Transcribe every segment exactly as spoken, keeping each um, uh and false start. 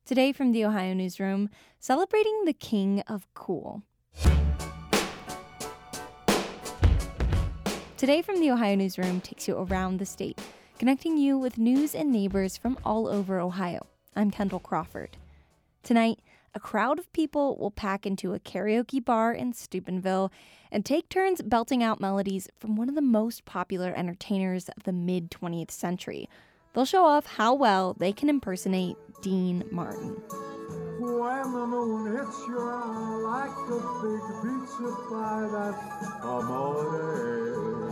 Today from the Ohio Newsroom, celebrating the king of cool. Today from the Ohio Newsroom takes you around the state, connecting you with news and neighbors from all over Ohio. I'm Kendall Crawford. Tonight, a crowd of people will pack into a karaoke bar in Steubenville and take turns belting out melodies from one of the most popular entertainers of the mid-twentieth century. They'll show off how well they can impersonate Dean Martin. When the moon hits your eye like a big pizza pie, that's amore.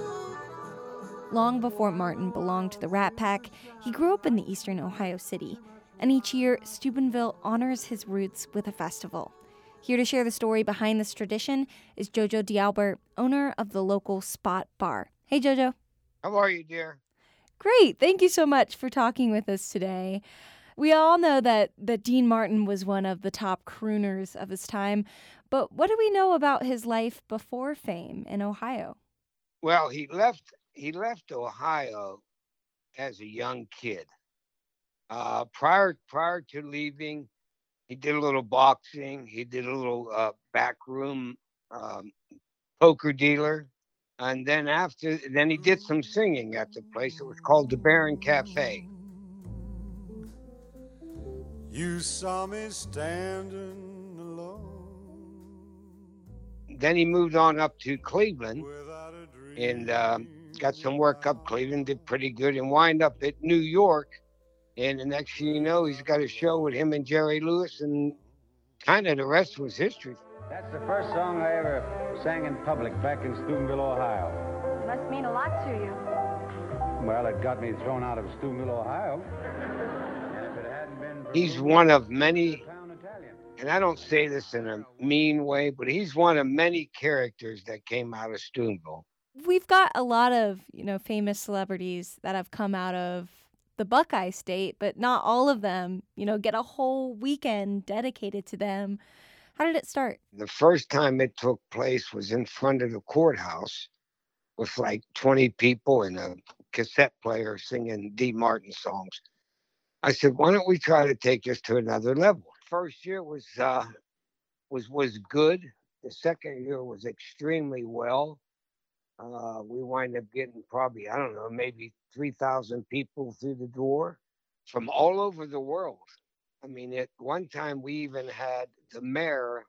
Long before Martin belonged to the Rat Pack, he grew up in the eastern Ohio city. And each year, Steubenville honors his roots with a festival. Here to share the story behind this tradition is Jojo D'Albert, owner of the local Spot Bar. Hey, Jojo. How are you, dear? Great. Thank you so much for talking with us today. We all know that, that Dean Martin was one of the top crooners of his time, but what do we know about his life before fame in Ohio? Well, he left he left Ohio as a young kid. Uh, prior prior to leaving, he did a little boxing. He did a little uh, backroom um, poker dealer. And then after, then he did some singing at the place. It was called the Baron Cafe. You saw me standing alone. Then he moved on up to Cleveland and um, got some work up Cleveland, did pretty good, and wind up at New York. And the next thing you know, he's got a show with him and Jerry Lewis, and kind of the rest was history. That's the first song I ever sang in public back in Steubenville, Ohio. It must mean a lot to you. Well, it got me thrown out of Steubenville, Ohio. And if it hadn't been for He's me, one of many, pound Italian. and I don't say this in a mean way, but he's one of many characters that came out of Steubenville. We've got a lot of, you know, famous celebrities that have come out of the Buckeye State, but not all of them, you know, get a whole weekend dedicated to them. How did it start? The first time it took place was in front of the courthouse with like twenty people and a cassette player singing Dean Martin songs. I said, why don't we try to take this to another level? First year was uh, was was good. The second year was extremely well. Uh, we wind up getting probably, I don't know, maybe three thousand people through the door from all over the world. I mean, at one time we even had the mayor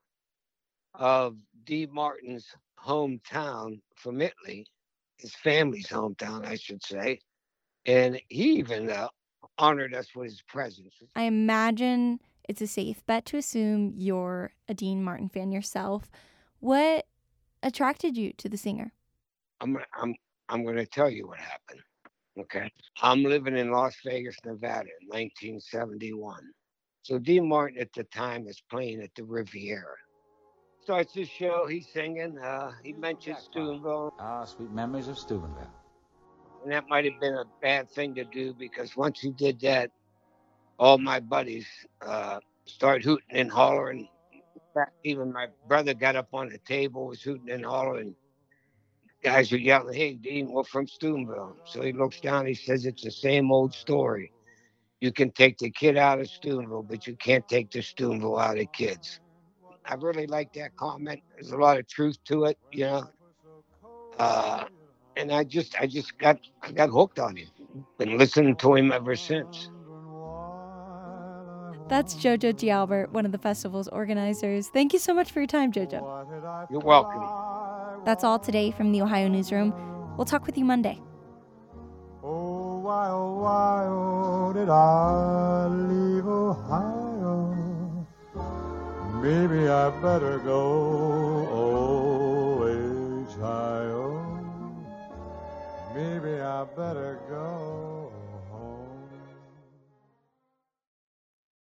of Dean Martin's hometown from Italy, his family's hometown, I should say, and he even uh, honored us with his presence. I imagine it's a safe bet to assume you're a Dean Martin fan yourself. What attracted you to the singer? I'm I'm I'm going to tell you what happened. Okay, I'm living in Las Vegas, Nevada, in nineteen seventy-one. So Dean Martin at the time is playing at the Riviera. Starts his show, he's singing. Uh, he mentions Steubenville, Ah, sweet memories of Steubenville. and that might have been a bad thing to do because once he did that, all my buddies uh, started hooting and hollering. In fact, even my brother got up on the table, was hooting and hollering. Guys were yelling, "Hey, Dean, we're from Steubenville." So he looks down, he says, it's the same old story. You can take the kid out of Steubenville, but you can't take the Steubenville out of kids. I really like that comment. There's a lot of truth to it, you know. Uh, and I just, I just got, I got hooked on him. Been listening to him ever since. That's Jojo D'Albert, one of the festival's organizers. Thank you so much for your time, Jojo. You're welcome. That's all today from the Ohio Newsroom. We'll talk with you Monday. Oh, why, oh, why, oh, did I leave Ohio? Maybe I better go, oh, Ohio. Maybe I better go.